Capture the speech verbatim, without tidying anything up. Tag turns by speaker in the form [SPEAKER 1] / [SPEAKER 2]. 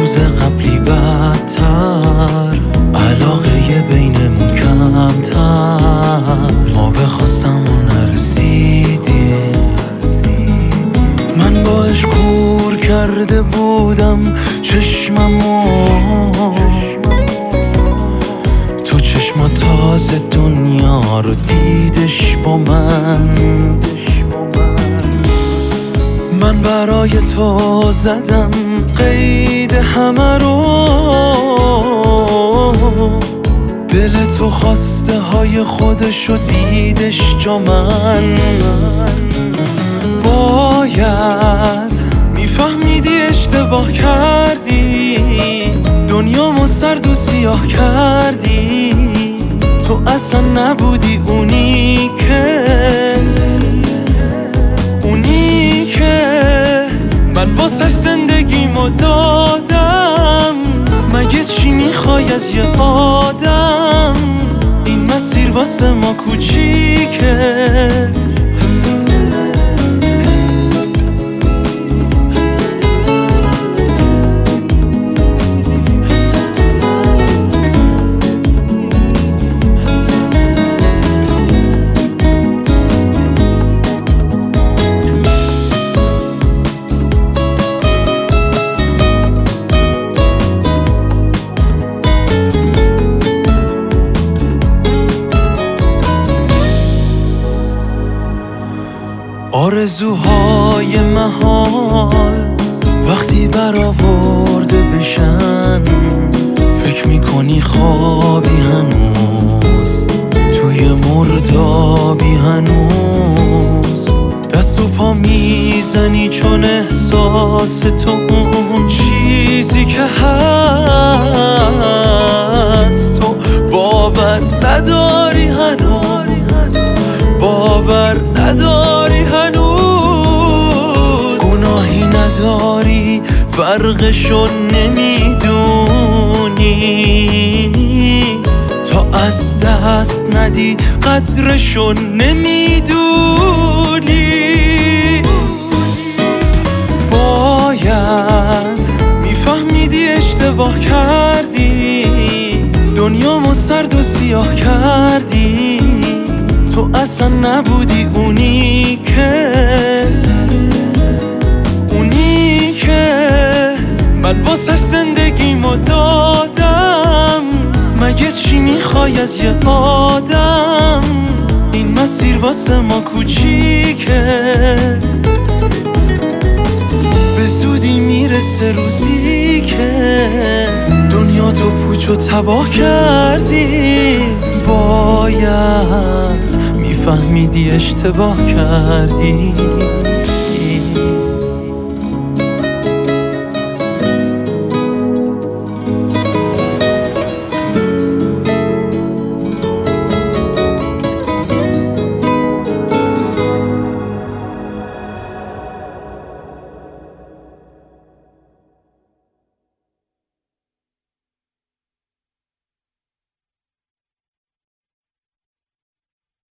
[SPEAKER 1] روز قبلی بدتر، علاقه بینمون کمتر، ما به خواستمون نرسیدیم. من باش کور کرده بودم چشممو، تو چشما تازه دنیا رو دیدش با من. من برای تو زدم قید همه رو، دل تو خواسته های خودشو دیدش جا من. باید میفهمیدی اشتباه کردی، دنیامو سرد و سیاه کردی. تو اصلا نبودی اونی که اونی که من واسه زندگیمو دادم. مگه چی میخوای از یه آدم؟ این مسیر واسه ما کوچیکه. آرزوهای محال وقتی برآورده بشن، فکر میکنی خوابی هنوز توی مردابی هنوز. دست و پا میزنی چون احساس تو اون چیزی که هست تو باور نداری هنوز، باور نداری هنوز. گناهی نداری فرقشو نمیدونی، تا از دست ندی قدرشو نمیدونی. باید میفهمیدی اشتباه کردی، دنیامو سرد و سیاه کردی. تو اصلا نبودی اونی که اونی که من واسه زندگیمو دادم. مگه چی میخوای از یه آدم؟ این مسیر واسه ما کوچیکه. به زودی میرسه روزی که دنیا تو پوچ و تباه کردی. باید میفهمیدی اشتباه کردی.